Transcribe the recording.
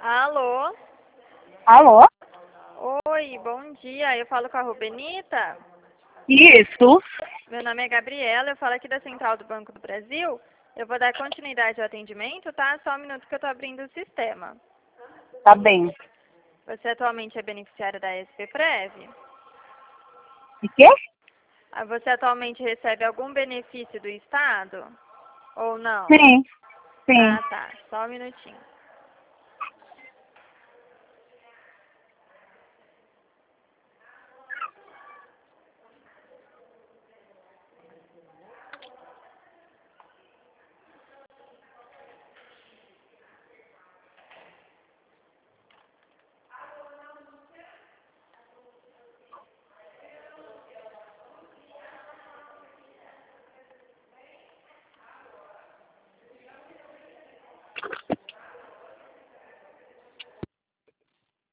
Alô? Alô? Oi, bom dia. Eu falo com a Rubenita. Isso. Meu nome é Gabriela, eu falo aqui da Central do Banco do Brasil. Eu vou dar continuidade ao atendimento, tá? Só um minuto que eu tô abrindo o sistema. Tá bem. Você atualmente é beneficiária da SPPrev? E quê? Você atualmente recebe algum benefício do Estado? Ou não? Sim, sim. Ah, tá. Só um minutinho.